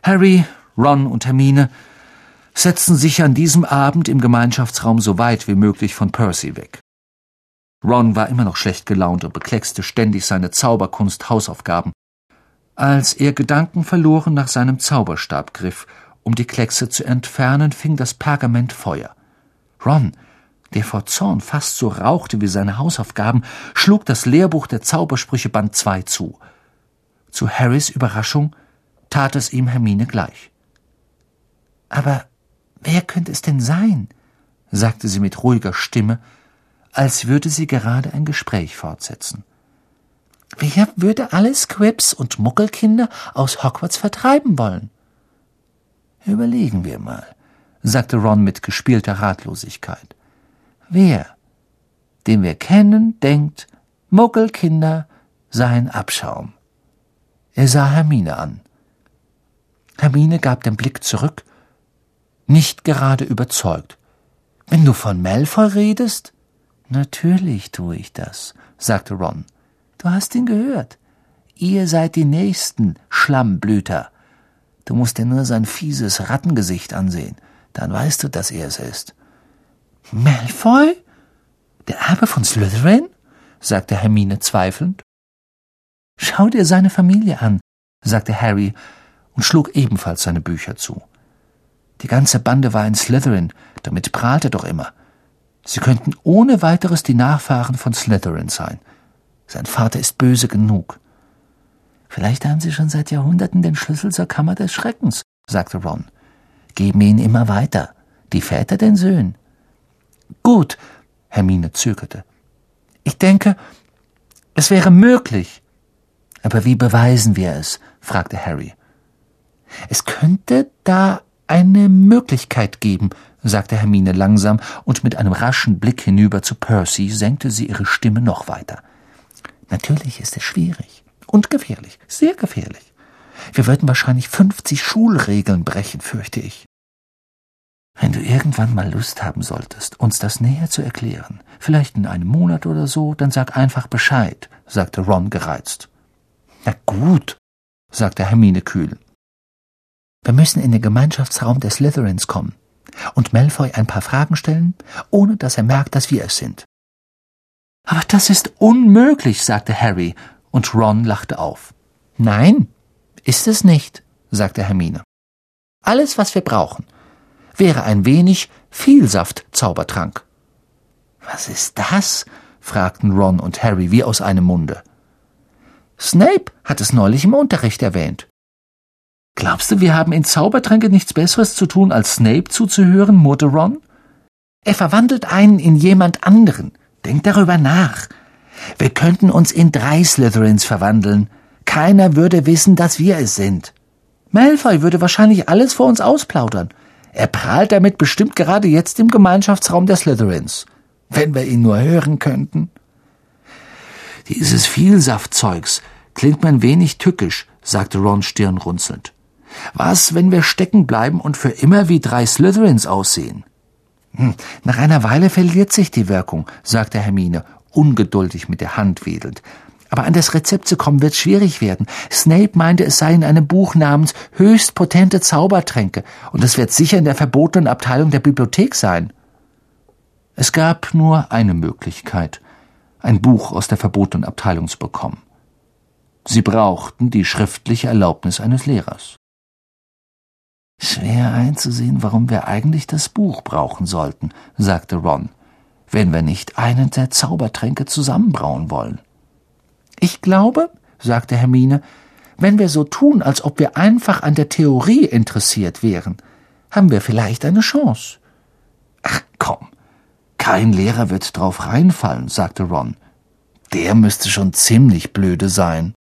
Harry, Ron und Hermine setzten sich an diesem Abend im Gemeinschaftsraum so weit wie möglich von Percy weg. Ron war immer noch schlecht gelaunt und bekleckste ständig seine Zauberkunst-Hausaufgaben, als er gedankenverloren nach seinem Zauberstab griff. Um die Kleckse zu entfernen, fing das Pergament Feuer. Ron, der vor Zorn fast so rauchte wie seine Hausaufgaben, schlug das Lehrbuch der Zaubersprüche Band 2 zu. Zu Harrys Überraschung tat es ihm Hermine gleich. »Aber wer könnte es denn sein?« sagte sie mit ruhiger Stimme, als würde sie gerade ein Gespräch fortsetzen. »Wer würde alle Squibs und Muggelkinder aus Hogwarts vertreiben wollen?« »Überlegen wir mal«, sagte Ron mit gespielter Ratlosigkeit. »Wer, den wir kennen, denkt, Muggelkinder seien Abschaum?« Er sah Hermine an. Hermine gab den Blick zurück, nicht gerade überzeugt. »Wenn du von Malfoy redest?« »Natürlich tue ich das«, sagte Ron. »Du hast ihn gehört. Ihr seid die Nächsten, Schlammblüter. Du musst dir nur sein fieses Rattengesicht ansehen, dann weißt du, dass er es ist.« »Malfoy? Der Erbe von Slytherin?« sagte Hermine zweifelnd. »Schau dir seine Familie an«, sagte Harry und schlug ebenfalls seine Bücher zu. Die ganze Bande war in Slytherin, damit prahlt er doch immer. Sie könnten ohne weiteres die Nachfahren von Slytherin sein. Sein Vater ist böse genug. »Vielleicht haben sie schon seit Jahrhunderten den Schlüssel zur Kammer des Schreckens«, sagte Ron. »Geben ihn immer weiter, die Väter den Söhnen.« »Gut«, Hermine zögerte. »Ich denke, es wäre möglich.« »Aber wie beweisen wir es?«, fragte Harry. »Es könnte da eine Möglichkeit geben«, sagte Hermine langsam, und mit einem raschen Blick hinüber zu Percy senkte sie ihre Stimme noch weiter. »Natürlich ist es schwierig und gefährlich, sehr gefährlich. Wir würden wahrscheinlich 50 Schulregeln brechen, fürchte ich. Wenn du irgendwann mal Lust haben solltest, uns das näher zu erklären, vielleicht in einem Monat oder so, dann sag einfach Bescheid«, sagte Ron gereizt. »Na gut«, sagte Hermine kühl. »Wir müssen in den Gemeinschaftsraum des Slytherins kommen und Malfoy ein paar Fragen stellen, ohne dass er merkt, dass wir es sind.« »Aber das ist unmöglich«, sagte Harry, und Ron lachte auf. »Nein, ist es nicht«, sagte Hermine. »Alles, was wir brauchen, wäre ein wenig Vielsaft-Zaubertrank.« »Was ist das?«, fragten Ron und Harry wie aus einem Munde. »Snape hat es neulich im Unterricht erwähnt.« »Glaubst du, wir haben in Zaubertränke nichts Besseres zu tun, als Snape zuzuhören?«, murrte Ron. »Er verwandelt einen in jemand anderen. Denk darüber nach. Wir könnten uns in 3 Slytherins verwandeln. Keiner würde wissen, dass wir es sind. Malfoy würde wahrscheinlich alles vor uns ausplaudern. Er prahlt damit bestimmt gerade jetzt im Gemeinschaftsraum der Slytherins. Wenn wir ihn nur hören könnten.« »Dieses Vielsaftzeugs klingt mir ein wenig tückisch«, sagte Ron stirnrunzelnd. »Was, wenn wir stecken bleiben und für immer wie 3 Slytherins aussehen?« »Nach einer Weile verliert sich die Wirkung«, sagte Hermine, ungeduldig mit der Hand wedelnd. »Aber an das Rezept zu kommen wird schwierig werden. Snape meinte, es sei in einem Buch namens »Höchst potente Zaubertränke«, und es wird sicher in der verbotenen Abteilung der Bibliothek sein.« Es gab nur eine Möglichkeit, ein Buch aus der verbotenen Abteilung zu bekommen. Sie brauchten die schriftliche Erlaubnis eines Lehrers. »Schwer einzusehen, warum wir eigentlich das Buch brauchen sollten«, sagte Ron, »wenn wir nicht einen der Zaubertränke zusammenbrauen wollen.« »Ich glaube«, sagte Hermine, »wenn wir so tun, als ob wir einfach an der Theorie interessiert wären, haben wir vielleicht eine Chance.« »Ach komm, kein Lehrer wird drauf reinfallen«, sagte Ron. »Der müsste schon ziemlich blöde sein.«